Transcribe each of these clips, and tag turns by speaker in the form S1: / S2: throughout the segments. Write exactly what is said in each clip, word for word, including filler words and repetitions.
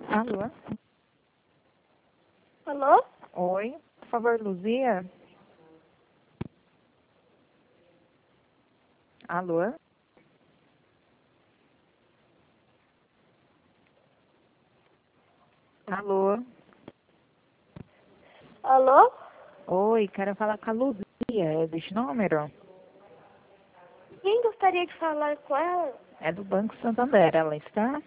S1: Alô?
S2: Alô?
S1: Oi, por favor, Luzia? Alô? Alô?
S2: Alô?
S1: Oi, quero falar com a Luzia, é desse número?
S2: Quem gostaria de falar com ela?
S1: É do Banco Santander, ela está?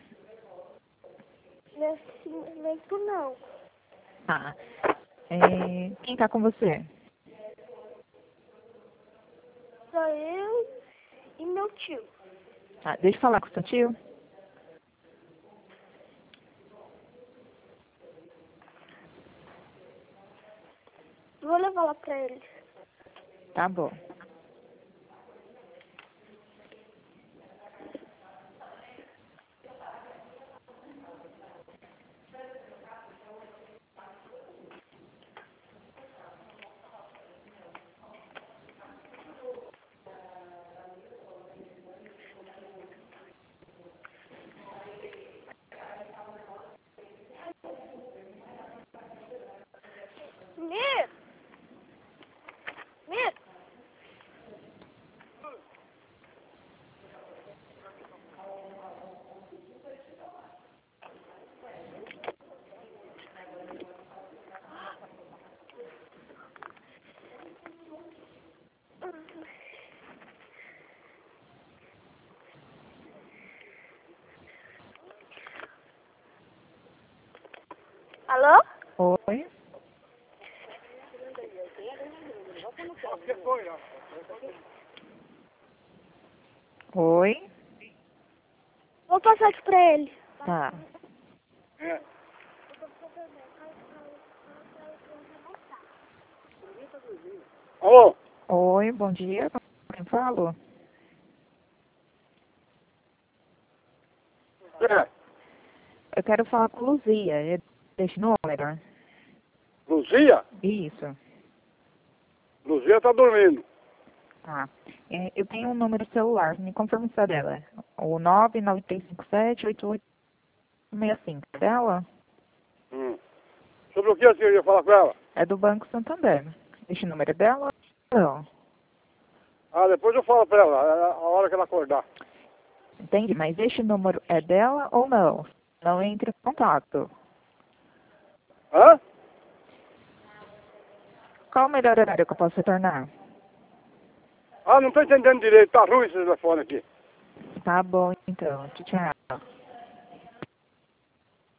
S2: Nesse momento, não.
S1: Tá. É, quem tá com você?
S2: Sou eu e meu tio.
S1: Tá, deixa eu falar com o seu tio.
S2: Vou levar lá pra ele.
S1: Tá bom.
S2: Mir! Mir! Alô?
S1: Oi? Oi?
S2: Vou passar aqui pra ele.
S1: Tá.
S3: Alô?
S1: Oi, bom dia. Com quem falo?
S3: É,
S1: Eu quero falar com a Luzia, é desse número?
S3: Luzia?
S1: Isso.
S3: Luzia tá dormindo.
S1: Tá. É, eu tenho um número celular, me confirma se é dela. O nove nove três cinco sete oito oito seis cinco. Dela?
S3: Hum. Sobre o que você ia falar com ela?
S1: É do Banco Santander. Este número é dela? Não.
S3: Ah, depois eu falo pra ela, a a hora que ela acordar.
S1: Entende? Mas este número é dela ou não? Não entre em contato.
S3: Hã?
S1: Qual o melhor horário que eu posso retornar?
S3: Ah, não tô entendendo direito, tá ruim esse telefone aqui.
S1: Tá bom, então. Tchau.